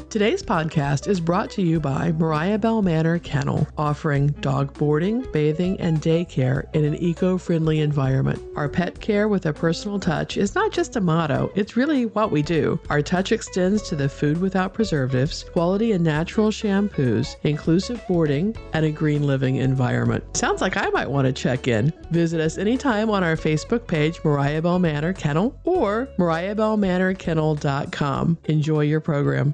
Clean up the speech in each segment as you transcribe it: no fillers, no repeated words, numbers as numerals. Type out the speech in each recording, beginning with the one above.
Today's podcast is brought to you by Mariah Bell Manor Kennel, offering dog boarding, bathing, and daycare in an eco-friendly environment. Our pet care with a personal touch is not just a motto, it's really what we do. Our touch extends to the food without preservatives, quality and natural shampoos, inclusive boarding, and a green living environment. Sounds like I might want to check in. Visit us anytime on our Facebook page, Mariah Bell Manor Kennel, or mariahbellmanorkennel.com. Enjoy your program.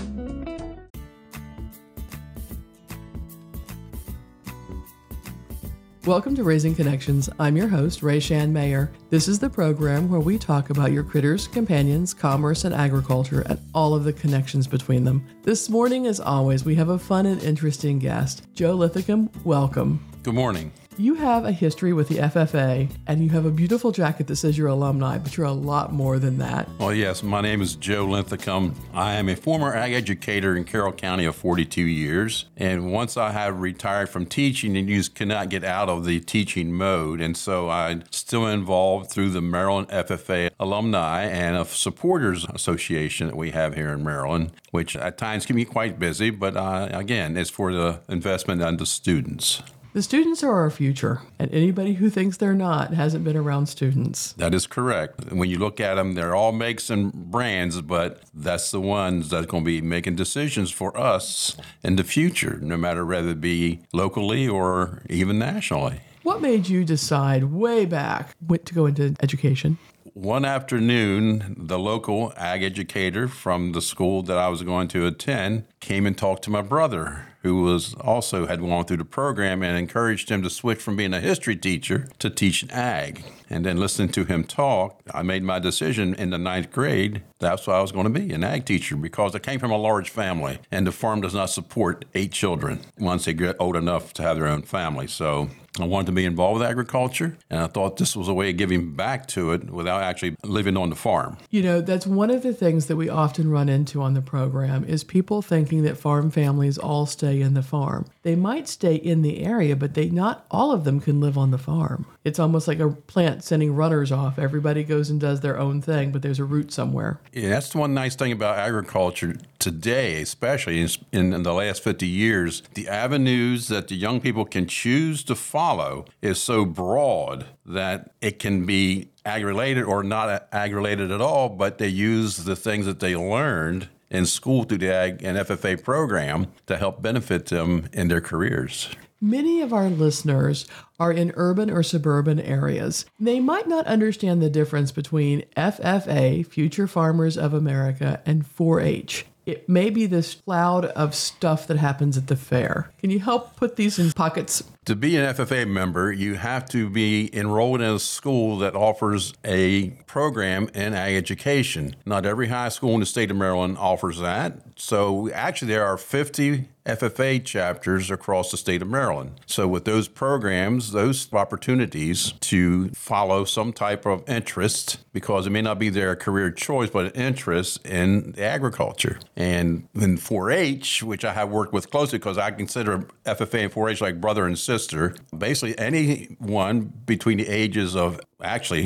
Welcome to Raising Connections. I'm your host, Ray Shan Mayer. This is the program where we talk about your critters, companions, commerce, and agriculture, and all of the connections between them. This morning, as always, we have a fun and interesting guest. Joe Linthicum, welcome. Good morning. You have a history with the FFA, and you have a beautiful jacket that says you're alumni, but you're a lot more than that. Well, yes, my name is Joe Linthicum. I am a former ag educator in Carroll County of 42 years. And once I have retired from teaching, and you just cannot get out of the teaching mode. And so I'm still involved through the Maryland FFA alumni and a supporters association that we have here in Maryland, which at times can be quite busy, but again, it's for the investment and the students. The students are our future, and anybody who thinks they're not hasn't been around students. That is correct. When you look at them, they're all makes and brands, but that's the ones that's going to be making decisions for us in the future, no matter whether it be locally or even nationally. What made you decide way back to go into education? One afternoon, the local ag educator from the school that I was going to attend came and talked to my brother, who had gone through the program, and encouraged him to switch from being a history teacher to teaching ag. And then listening to him talk, I made my decision in the 9th grade. That's what I was going to be, an ag teacher, because I came from a large family, and the farm does not support 8 children once they get old enough to have their own family. So I wanted to be involved with agriculture, and I thought this was a way of giving back to it without actually living on the farm. You know, that's one of the things that we often run into on the program is people thinking that farm families all stay in the farm. They might stay in the area, but not all of them can live on the farm. It's almost like a plant sending runners off. Everybody goes and does their own thing, but there's a root somewhere. Yeah, that's the one nice thing about agriculture today, especially in the last 50 years. The avenues that the young people can choose to follow is so broad that it can be ag-related or not ag-related at all, but they use the things that they learned in school through the Ag and FFA program to help benefit them in their careers. Many of our listeners are in urban or suburban areas. They might not understand the difference between FFA, Future Farmers of America, and 4-H. It may be this cloud of stuff that happens at the fair. Can you help put these in pockets? To be an FFA member, you have to be enrolled in a school that offers a program in ag education. Not every high school in the state of Maryland offers that. So actually there are 50 FFA chapters across the state of Maryland. So with those programs, those opportunities to follow some type of interest, because it may not be their career choice, but an interest in agriculture. And in 4-H, which I have worked with closely because I consider FFA and 4-H like brother and sister, basically anyone between the ages of actually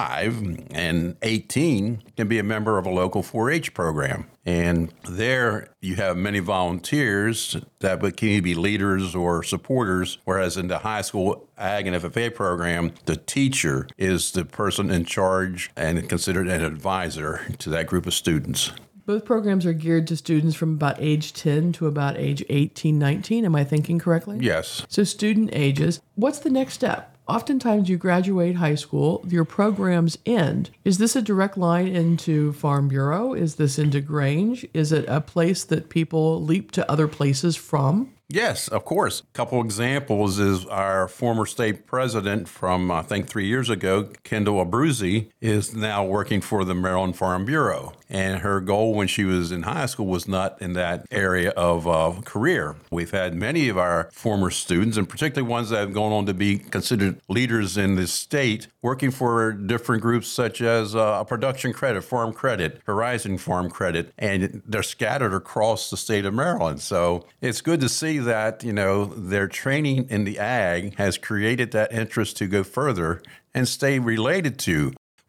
5 and 18 can be a member of a local 4-H program. And there you have many volunteers that can either be leaders or supporters, whereas in the high school ag and FFA program, the teacher is the person in charge and considered an advisor to that group of students. Both programs are geared to students from about age 10 to about age 18, 19. Am I thinking correctly? Yes. So student ages. What's the next step? Oftentimes you graduate high school, your programs end. Is this a direct line into Farm Bureau? Is this into Grange? Is it a place that people leap to other places from? Yes, of course. A couple examples is our former state president from, I think, 3 years ago, Kendall Abruzzi, is now working for the Maryland Farm Bureau. And her goal when she was in high school was not in that area of career. We've had many of our former students, and particularly ones that have gone on to be considered leaders in the state, working for different groups such as a Production Credit, Farm Credit, Horizon Farm Credit, and they're scattered across the state of Maryland. So it's good to see that, you know, their training in the ag has created that interest to go further and stay related to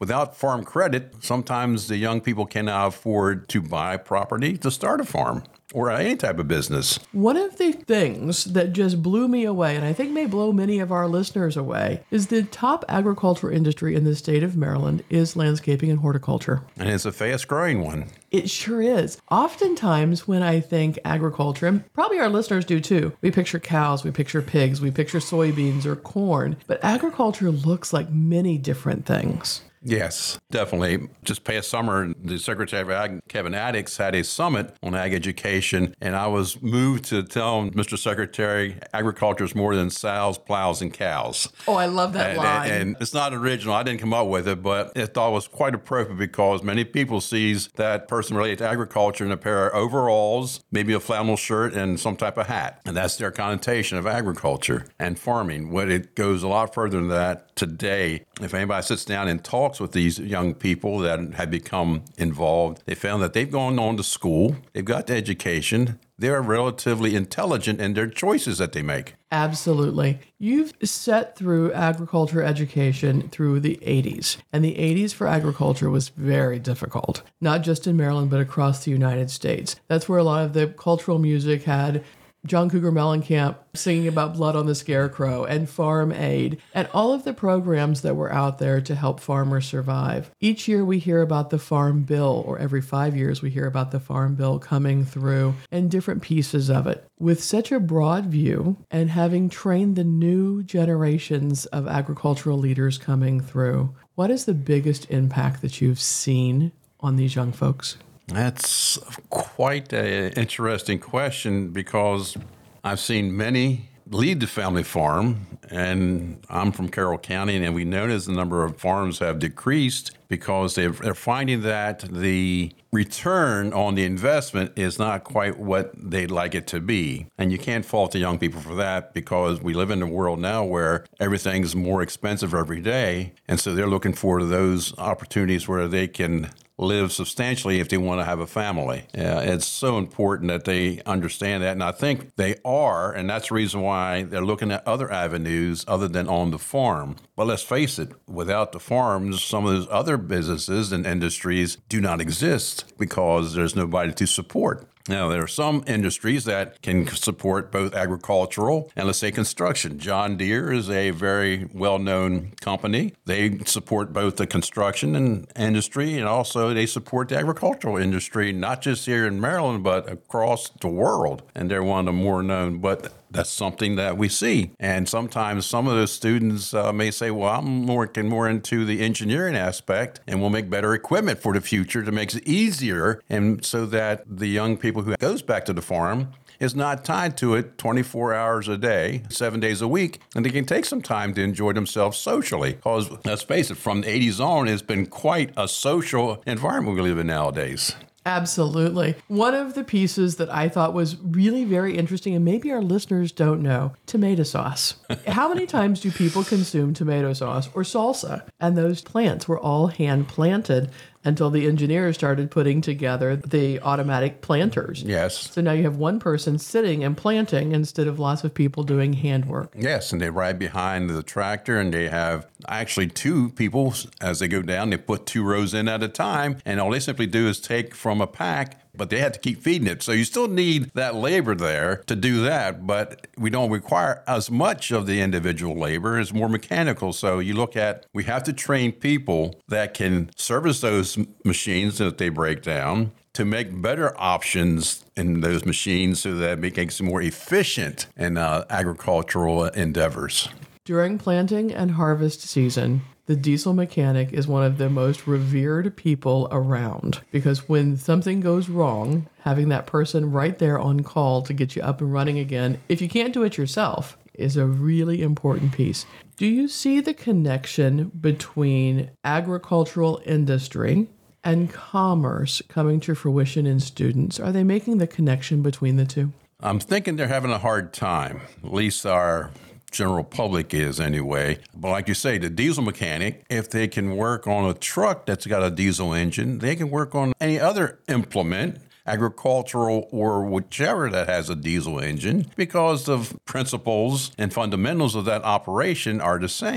without farm credit, sometimes the young people cannot afford to buy property to start a farm or any type of business. One of the things that just blew me away, and I think may blow many of our listeners away, is the top agricultural industry in the state of Maryland is landscaping and horticulture. And it's a fast growing one. It sure is. Oftentimes when I think agriculture, and probably our listeners do too, we picture cows, we picture pigs, we picture soybeans or corn, but agriculture looks like many different things. Yes, definitely. Just past summer, the Secretary of Ag, Kevin Addix, had a summit on ag education, and I was moved to tell him, Mr. Secretary, agriculture is more than sows, plows, and cows. Oh, I love that line. And it's not original. I didn't come up with it, but I thought it was quite appropriate because many people sees that person related to agriculture in a pair of overalls, maybe a flannel shirt, and some type of hat. And that's their connotation of agriculture and farming. But it goes a lot further than that today. If anybody sits down and talks with these young people that have become involved, they found that they've gone on to school, they've got the education, they're relatively intelligent in their choices that they make. Absolutely. You've sat through agriculture education through the 80s, and the 80s for agriculture was very difficult, not just in Maryland, but across the United States. That's where a lot of the cultural music had John Cougar Mellencamp singing about blood on the scarecrow and Farm Aid and all of the programs that were out there to help farmers survive. Each year we hear about the Farm Bill, or every 5 years we hear about the Farm Bill coming through and different pieces of it. With such a broad view and having trained the new generations of agricultural leaders coming through, what is the biggest impact that you've seen on these young folks? That's quite an interesting question because I've seen many leave the family farm, and I'm from Carroll County, and we notice the number of farms have decreased because they're finding that the return on the investment is not quite what they'd like it to be. And you can't fault the young people for that because we live in a world now where everything's more expensive every day. And so they're looking for those opportunities where they can live substantially if they want to have a family. It's so important that they understand that. And I think they are, and that's the reason why they're looking at other avenues other than on the farm. But let's face it, without the farms, some of those other businesses and industries do not exist because there's nobody to support. Now, there are some industries that can support both agricultural and, let's say, construction. John Deere is a very well-known company. They support both the construction and industry, and also they support the agricultural industry, not just here in Maryland, but across the world. And they're one of the more known, but that's something that we see. And sometimes some of those students may say, well, I'm looking more into the engineering aspect, and we'll make better equipment for the future to make it easier, and so that the young people who goes back to the farm is not tied to it 24 hours a day, 7 days a week, and they can take some time to enjoy themselves socially. Because let's face it, from the 80s on, it's been quite a social environment we live in nowadays. Absolutely. One of the pieces that I thought was really very interesting, and maybe our listeners don't know, tomato sauce. How many times do people consume tomato sauce or salsa? And those plants were all hand planted until the engineers started putting together the automatic planters. Yes. So now you have one person sitting and planting instead of lots of people doing handwork. Yes, and they ride behind the tractor, and they have actually two people as they go down. They put 2 rows in at a time, and all they simply do is take from a pack, but they have to keep feeding it. So you still need that labor there to do that, but we don't require as much of the individual labor. It's more mechanical. So you look at, we have to train people that can service those machines that they break down to make better options in those machines so that it makes it more efficient in agricultural endeavors. During planting and harvest season, the diesel mechanic is one of the most revered people around because when something goes wrong, having that person right there on call to get you up and running again, if you can't do it yourself, is a really important piece. Do you see the connection between agricultural industry and commerce coming to fruition in students? Are they making the connection between the two? I'm thinking they're having a hard time, at least our general public is anyway. But like you say, the diesel mechanic, if they can work on a truck that's got a diesel engine, they can work on any other implement, agricultural or whichever that has a diesel engine, because the principles and fundamentals of that operation are the same.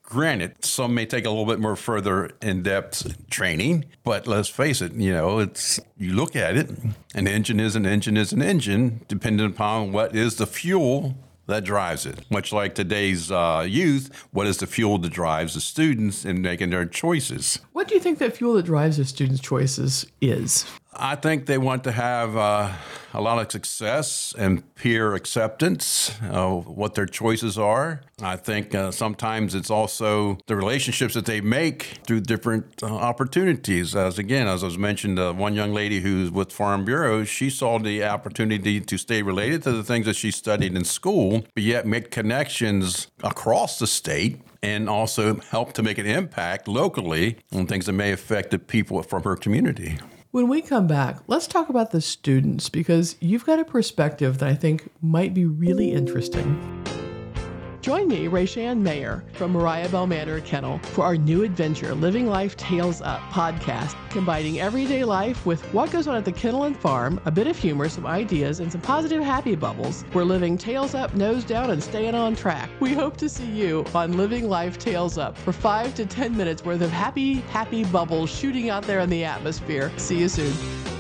Granted, some may take a little bit more further in-depth training, but let's face it, it's you look at it, an engine is an engine is an engine, depending upon what is the fuel that drives it. Much like today's youth, what is the fuel that drives the students in making their choices? What do you think that fuel that drives the students' choices is? I think they want to have a lot of success and peer acceptance of what their choices are. I think sometimes it's also the relationships that they make through different opportunities. As I was mentioned, one young lady who's with Farm Bureau, she saw the opportunity to stay related to the things that she studied in school, but yet make connections across the state and also help to make an impact locally on things that may affect the people from her community. When we come back, let's talk about the students, because you've got a perspective that I think might be really interesting. Join me, Rayshan Mayer, from Mariah Bell Manor Kennel for our new adventure, Living Life Tales Up podcast, combining everyday life with what goes on at the kennel and farm, a bit of humor, some ideas, and some positive happy bubbles. We're living tails up, nose down, and staying on track. We hope to see you on Living Life Tales Up for 5 to 10 minutes worth of happy bubbles shooting out there in the atmosphere. See you soon.